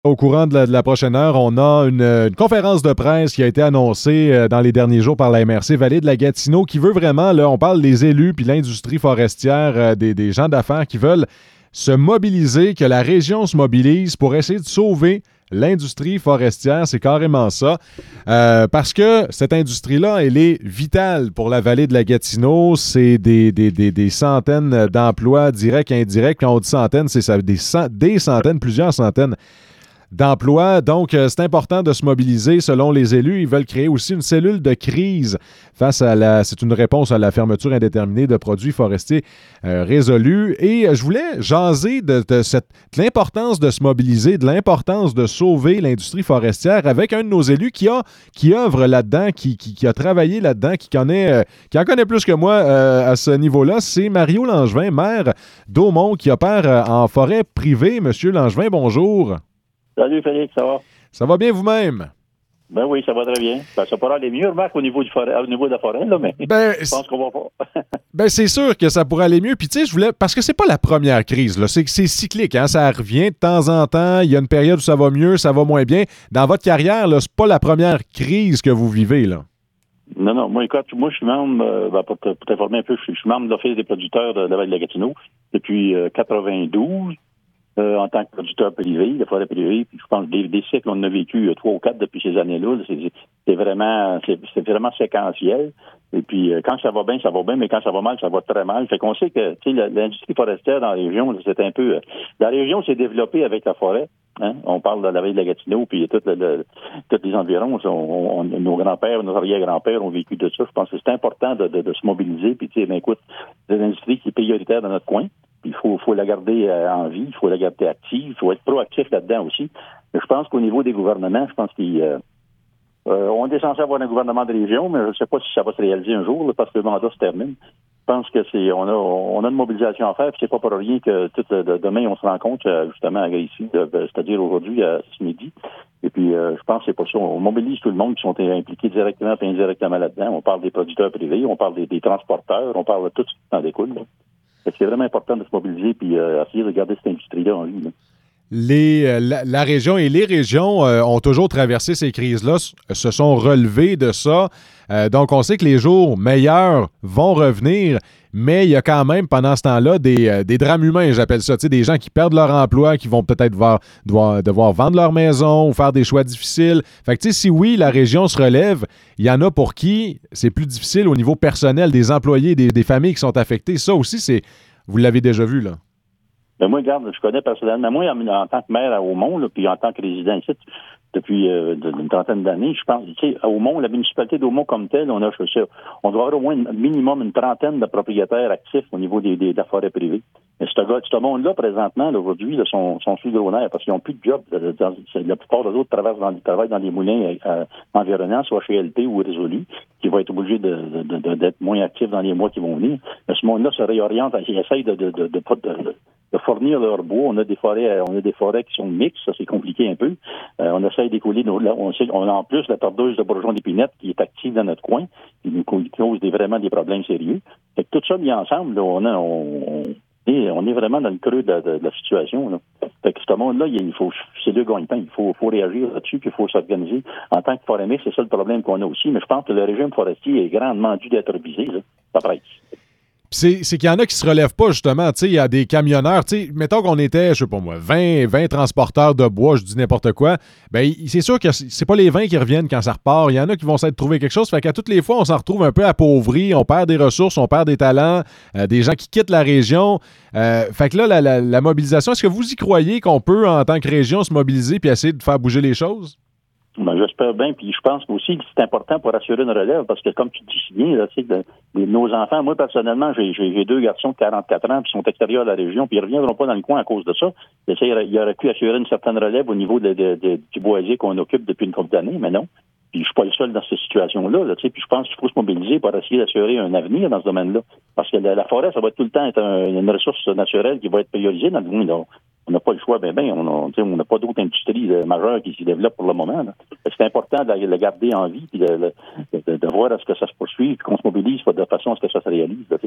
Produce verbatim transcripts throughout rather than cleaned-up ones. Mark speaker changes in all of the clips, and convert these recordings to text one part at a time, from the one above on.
Speaker 1: Au courant de la, de la prochaine heure, on a une, une conférence de presse qui a été annoncée euh, dans les derniers jours par la M R C Vallée de la Gatineau qui veut vraiment, là, on parle des élus puis l'industrie forestière, euh, des, des gens d'affaires qui veulent se mobiliser, que la région se mobilise pour essayer de sauver l'industrie forestière. C'est carrément ça. Euh, parce que cette industrie-là, elle est vitale pour la vallée de la Gatineau. C'est des, des, des, des centaines d'emplois directs et indirects. Quand on dit centaines, c'est ça, des, cent, des centaines, plusieurs centaines d'emplois. Donc, euh, c'est important de se mobiliser selon les élus. Ils veulent créer aussi une cellule de crise face à la... C'est une réponse à la fermeture indéterminée de produits forestiers euh, résolus. Et euh, je voulais jaser de, de, cette, de l'importance de se mobiliser, de l'importance de sauver l'industrie forestière avec un de nos élus qui a qui œuvre là-dedans, qui, qui, qui a travaillé là-dedans, qui connaît, euh, qui en connaît plus que moi euh, à ce niveau-là. C'est Mario Langevin, maire d'Aumont, qui opère euh, en forêt privée. Monsieur Langevin, bonjour.
Speaker 2: Salut Félix, ça va?
Speaker 1: Ça va bien vous-même?
Speaker 2: Ben oui, ça va très bien. Ben, ça pourrait aller mieux, remarque, au niveau, du forêt, au niveau de la forêt, là, mais
Speaker 1: ben,
Speaker 2: je pense qu'on va pas.
Speaker 1: ben, c'est sûr que ça pourrait aller mieux. Puis, tu sais, je voulais. Parce que c'est pas la première crise, là. C'est, c'est cyclique, hein. Ça revient de temps en temps. Il y a une période où ça va mieux, ça va moins bien. Dans votre carrière, là, c'est pas la première crise que vous vivez, là.
Speaker 2: Non, non. Moi, écoute, moi, je suis membre, euh, ben, pour, pour t'informer un peu, je suis, je suis membre de l'Office des producteurs de la Vallée de la Gatineau depuis euh, quatre-vingt-douze. Euh, en tant que producteur privé, de forêt privée, puis je pense que des, des cycles, on en a vécu euh, trois ou quatre depuis ces années-là. C'est, c'est vraiment c'est, c'est vraiment séquentiel. Et puis, euh, quand ça va bien, ça va bien, mais quand ça va mal, ça va très mal. Fait qu'on sait que, tu sais, l'industrie forestière dans la région, c'est un peu... Euh, la région s'est développée avec la forêt. Hein? On parle de la vallée de la Gatineau, puis tous le, le, les environs. On, on, nos grands-pères, nos arrière-grands-pères ont vécu de ça. Je pense que c'est important de, de, de se mobiliser. Puis, tu sais, ben, écoute, c'est une industrie qui est prioritaire dans notre coin. Il faut, faut la garder euh, en vie, il faut la garder active, il faut être proactif là-dedans aussi. Mais je pense qu'au niveau des gouvernements, je pense qu'ils euh, euh, on est censé avoir un gouvernement de région, mais je ne sais pas si ça va se réaliser un jour, là, parce que le mandat se termine. Je pense que c'est on a on a une mobilisation à faire, puis c'est pas pour rien que tout de, demain on se rencontre euh, justement à Gracie, c'est-à-dire aujourd'hui à ce midi. Et puis euh, je pense que c'est pour ça. On mobilise tout le monde qui sont impliqués directement et indirectement là-dedans. On parle des producteurs privés, on parle des, des transporteurs, on parle de tout ce qui en découle. Là. C'est vraiment important de se mobiliser et euh, essayer de garder cette industrie-là en vie. Là.
Speaker 1: Les, euh, la, la région et les régions euh, ont toujours traversé ces crises-là, s- se sont relevées de ça. Euh, donc, on sait que les jours meilleurs vont revenir, mais il y a quand même, pendant ce temps-là, des, euh, des drames humains, j'appelle ça. Tu sais, des gens qui perdent leur emploi, qui vont peut-être devoir, devoir, devoir vendre leur maison ou faire des choix difficiles. Fait que, tu sais, si oui, la région se relève, il y en a pour qui c'est plus difficile au niveau personnel, des employés, des, des familles qui sont affectées. Ça aussi, c'est vous l'avez déjà vu, là.
Speaker 2: Ben moi, regarde, je connais personnellement, moi, en, en tant que maire à Aumont, là, puis en tant que résident ici, depuis euh, une trentaine d'années, je pense, tu sais, à Aumont, la municipalité d'Aumont comme telle, on a, je sais, on doit avoir au moins un minimum une trentaine de propriétaires actifs au niveau des, des, de la forêt privée. Mais ce, gars, ce monde-là, présentement, là, aujourd'hui, là, sont, sont sous gros nerfs parce qu'ils n'ont plus de job. Dans, la plupart des autres travaillent dans, travaillent dans des moulins euh, environnants, soit chez L P ou Résolu, qui vont être obligés de, de, de, d'être moins actifs dans les mois qui vont venir. Mais ce monde-là se réoriente, ils essayent de, de, de, de, de, de de fournir leur bois. On a des forêts, on a des forêts qui sont mixtes, ça c'est compliqué un peu. Euh, on essaye d'écouler nos, on, sait, on a en plus la tordeuse de bourgeon d'épinette qui est active dans notre coin, qui nous cause des, vraiment des problèmes sérieux. Fait que tout ça mis ensemble, là, on, a, on, on, est, on est vraiment dans le creux de, de, de la situation. Là. Fait que ce monde-là, il faut, c'est deux gagne-pain. Il faut, faut réagir là-dessus, puis il faut s'organiser. En tant que forêt mixte, c'est ça le problème qu'on a aussi. Mais je pense que le régime forestier est grandement dû d'être visé. Là. Ça presse.
Speaker 1: C'est, c'est qu'il y en a qui se relèvent pas, justement. Tu sais, il y a des camionneurs. Tu sais, mettons qu'on était, je sais pas moi, vingt, vingt transporteurs de bois, je dis n'importe quoi. Ben, c'est sûr que c'est pas les vingt qui reviennent quand ça repart. Il y en a qui vont s'être trouver quelque chose. Fait qu'à toutes les fois, on s'en retrouve un peu appauvri. On perd des ressources, on perd des talents, euh, des gens qui quittent la région. Euh, fait que là, la, la, la mobilisation, est-ce que vous y croyez qu'on peut, en tant que région, se mobiliser puis essayer de faire bouger les choses?
Speaker 2: Ben, j'espère bien, puis je pense aussi que c'est important pour assurer une relève, parce que comme tu dis si bien, là, tu sais, de, de, nos enfants, moi personnellement, j'ai, j'ai, j'ai deux garçons de quarante-quatre ans qui sont extérieurs de la région, puis ils ne reviendront pas dans le coin à cause de ça. Il y aurait pu assurer une certaine relève au niveau de, de, de, du boisier qu'on occupe depuis une couple d'années, mais non. Puis je suis pas le seul dans cette situation-là, là, tu sais, puis je pense qu'il faut se mobiliser pour essayer d'assurer un avenir dans ce domaine-là. Parce que la, la forêt, ça va tout le temps être un, une ressource naturelle qui va être priorisée dans le monde. Là. On n'a pas le choix, ben ben, on n'a pas d'autres industries euh, majeures qui s'y développent pour le moment. Là. C'est important de la, de la garder en vie, puis de, de, de, de voir à ce que ça se poursuive, puis qu'on se mobilise de façon à ce que ça se réalise. Là,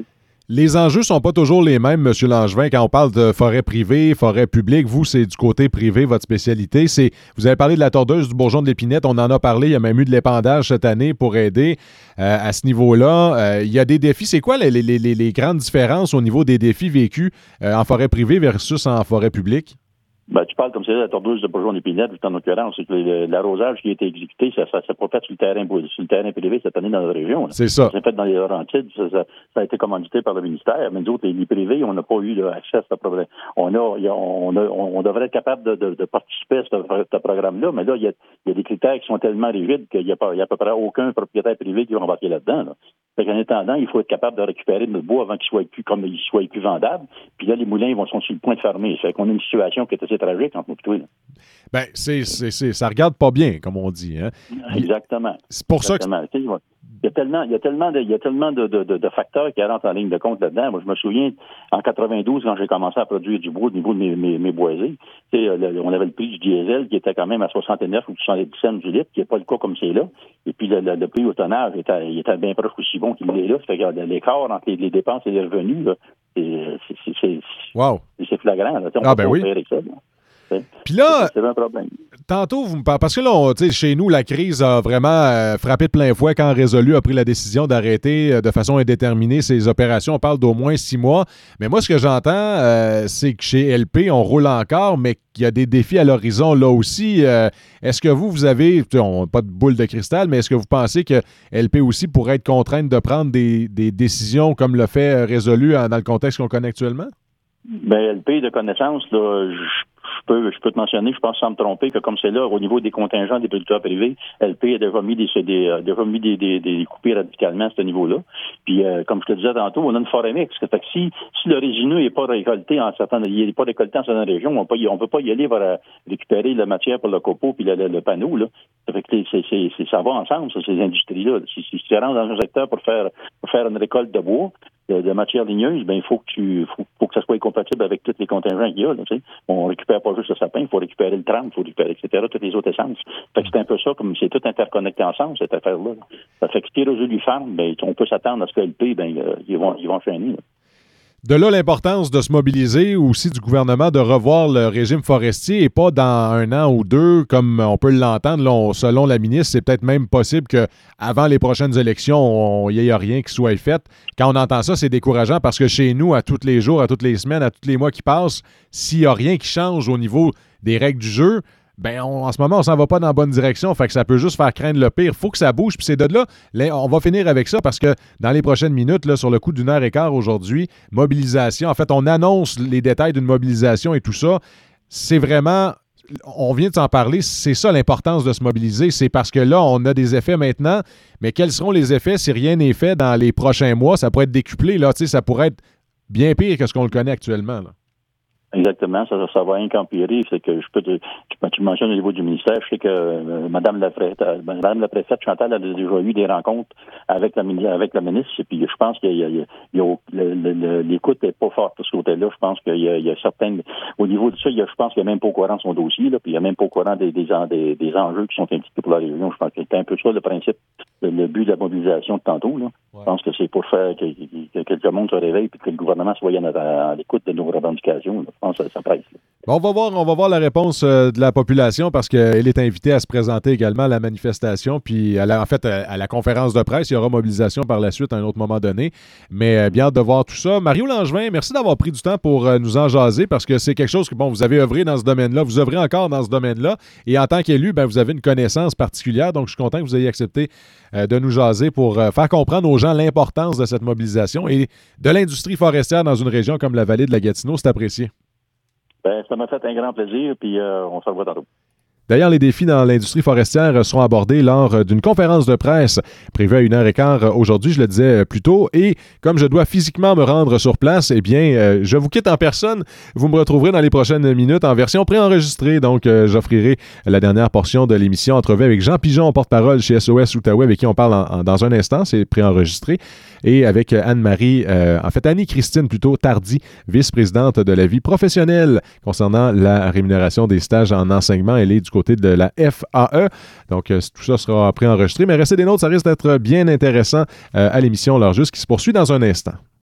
Speaker 1: Les enjeux sont pas toujours les mêmes, M. Langevin, quand on parle de forêt privée, forêt publique. Vous, c'est du côté privé, votre spécialité. C'est, vous avez parlé de la tordeuse du bourgeon de l'épinette, on en a parlé, il y a même eu de l'épandage cette année pour aider euh, à ce niveau-là. Euh, il y a des défis. C'est quoi les, les, les, les grandes différences au niveau des défis vécus euh, en forêt privée versus en forêt publique?
Speaker 2: Ben, tu parles comme ça de la tordeuse de bourgeon d'épinette, en l'occurrence, c'est que le, l'arrosage qui a été exécuté, ça, ça, ça s'est pas fait sur le terrain, sur le terrain privé cette année dans la région. Là.
Speaker 1: C'est ça.
Speaker 2: Ça s'est fait dans les Laurentides, ça, ça, ça a été commandité par le ministère, mais nous autres, les, les privés, on n'a pas eu là, accès à ce problème. On a, y a on, a on, on devrait être capable de, de, de participer à ce, ce programme-là, mais là, il y a, y a des critères qui sont tellement rigides qu'il y a, pas, il y a à peu près aucun propriétaire privé qui va embarquer là-dedans. Là. Fait qu'en attendant, il faut être capable de récupérer notre bois avant qu'il soit plus comme il soit plus vendable. Puis là, les moulins ils vont sont sur le point de fermer. Fait qu'on a une situation qui est assez tragique entre nous et toi. Là.
Speaker 1: Ben, c'est, c'est, c'est, ça regarde pas bien, comme on dit. Hein?
Speaker 2: Exactement.
Speaker 1: C'est pour
Speaker 2: Exactement.
Speaker 1: ça que...
Speaker 2: Il y a tellement, il y a tellement, de, il y a tellement de, de, de, de facteurs qui rentrent en ligne de compte là-dedans. Moi, je me souviens, en quatre-vingt-douze, quand j'ai commencé à produire du bois au niveau de mes, mes, mes boisés, le, on avait le prix du diesel qui était quand même à soixante-neuf ou soixante-dix cents du litre, qui n'est pas le cas comme c'est là. Et puis, le, le, le prix au tonnage était, il était bien proche aussi bon qu'il est là. Ça fait que l'écart entre les, les dépenses et les revenus, là, c'est, c'est, c'est,
Speaker 1: wow.
Speaker 2: c'est, c'est flagrant. Là. On
Speaker 1: ah, ben
Speaker 2: pas
Speaker 1: oui.
Speaker 2: Avec ça, là.
Speaker 1: Puis là,
Speaker 2: c'est un problème.
Speaker 1: Tantôt, vous me parlez, parce que là, on, chez nous, la crise a vraiment euh, frappé de plein fouet quand Résolu a pris la décision d'arrêter euh, de façon indéterminée ses opérations. On parle d'au moins six mois. Mais moi, ce que j'entends, euh, c'est que chez L P, on roule encore, mais qu'il y a des défis à l'horizon là aussi. Euh, est-ce que vous, vous avez, on n'a pas de boule de cristal, mais est-ce que vous pensez que L P aussi pourrait être contrainte de prendre des, des décisions comme le fait Résolu dans le contexte qu'on connaît actuellement?
Speaker 2: Ben, L P, de connaissance, là, je Je peux, je peux te mentionner, je pense sans me tromper, que comme c'est là, au niveau des contingents des producteurs privés, L P a déjà mis des, des, euh, déjà mis des, des, des coupés radicalement à ce niveau-là. Puis, euh, comme je te disais tantôt, on a une forêt mixte. Fait que si, si le résineux n'est pas récolté en certaines, il n'est pas récolté en certaines régions, on ne peut pas y aller vers récupérer la matière pour le copeau puis le, le, le panneau, là. Fait que c'est, c'est, c'est, ça va ensemble, ça, ces industries-là. Si, si tu rentres dans un secteur pour faire, pour faire une récolte de bois, de, de matière ligneuse, ben il faut que tu faut, faut que ça soit compatible avec tous les contingents qu'il y a. Là, tu sais. On récupère pas juste le sapin, il faut récupérer le tram, il faut récupérer, et cetera, toutes les autres essences. Fait que c'est un peu ça, comme c'est tout interconnecté ensemble, cette affaire-là. Ça fait que si Résolu ferme, ben on peut s'attendre à ce que L P, ben euh, ils vont ils vont enchaîner. Là.
Speaker 1: De là, l'importance de se mobiliser aussi du gouvernement de revoir le régime forestier et pas dans un an ou deux, comme on peut l'entendre. Là, on, selon la ministre, c'est peut-être même possible qu'avant les prochaines élections, il n'y ait rien qui soit fait. Quand on entend ça, c'est décourageant parce que chez nous, à tous les jours, à toutes les semaines, à tous les mois qui passent, s'il n'y a rien qui change au niveau des règles du jeu, ben on, en ce moment, on s'en va pas dans la bonne direction. Fait que ça peut juste faire craindre le pire. Faut que ça bouge. Puis c'est de là, là, on va finir avec ça parce que dans les prochaines minutes, là, sur le coup d'une heure et quart aujourd'hui, mobilisation. En fait, on annonce les détails d'une mobilisation et tout ça. C'est vraiment... On vient de s'en parler. C'est ça l'importance de se mobiliser. C'est parce que là, on a des effets maintenant. Mais quels seront les effets si rien n'est fait dans les prochains mois? Ça pourrait être décuplé. Là, ça pourrait être bien pire que ce qu'on le connaît actuellement, là.
Speaker 2: Exactement, ça, ça va qu'empirer. C'est que je peux te, tu, tu mentionnes au niveau du ministère, je sais que euh, Madame la préfète, euh, Madame la préfète Chantal a déjà eu des rencontres avec la avec la ministre. Et puis je pense qu'il y a, il y a, il y a le, le, le, l'écoute n'est pas forte de ce côté-là. Je pense qu'il y a, il y a certaines au niveau de ça, il y a, je pense qu'il n'y a même pas au courant de son dossier, là, puis il n'y a même pas au courant des, des, des, des enjeux qui sont impliqués pour la région. Je pense que c'est un peu ça le principe, le, le but de la mobilisation de tantôt. Là. Ouais. Je pense que c'est pour faire que, que, que le monde se réveille et que le gouvernement soit à, à l'écoute de nos revendications. Là. Je pense que ça presse.
Speaker 1: Bon, on va voir, on va voir la réponse euh, de la population parce qu'elle est invitée à se présenter également à la manifestation, puis à la, en fait à, à la conférence de presse. Il y aura mobilisation par la suite à un autre moment donné. Mais euh, bien hâte de voir tout ça. Mario Langevin, merci d'avoir pris du temps pour euh, nous en jaser parce que c'est quelque chose que, bon, vous avez œuvré dans ce domaine-là, vous œuvrez encore dans ce domaine-là et en tant qu'élu, ben, vous avez une connaissance particulière. Donc, je suis content que vous ayez accepté euh, de nous jaser pour euh, faire comprendre aux gens l'importance de cette mobilisation et de l'industrie forestière dans une région comme la vallée de la Gatineau. C'est apprécié.
Speaker 2: Ben, ça m'a fait un grand plaisir, puis euh, on se revoit tantôt.
Speaker 1: D'ailleurs, les défis dans l'industrie forestière seront abordés lors d'une conférence de presse prévue à une heure quinze aujourd'hui, je le disais plus tôt. Et comme je dois physiquement me rendre sur place, eh bien, euh, je vous quitte en personne. Vous me retrouverez dans les prochaines minutes en version préenregistrée. Donc, euh, j'offrirai la dernière portion de l'émission entrevue avec Jean Pigeon, porte-parole chez S O S Outaouais, avec qui on parle en, en, dans un instant. C'est préenregistré. Et avec Anne-Marie, euh, en fait, Annie-Christine plutôt Tardy, vice-présidente de la vie professionnelle concernant la rémunération des stages en enseignement. Elle est du côté de la F A E. Donc, euh, tout ça sera préenregistré. Mais restez des nôtres, ça risque d'être bien intéressant euh, à l'émission L'heure juste qui se poursuit dans un instant.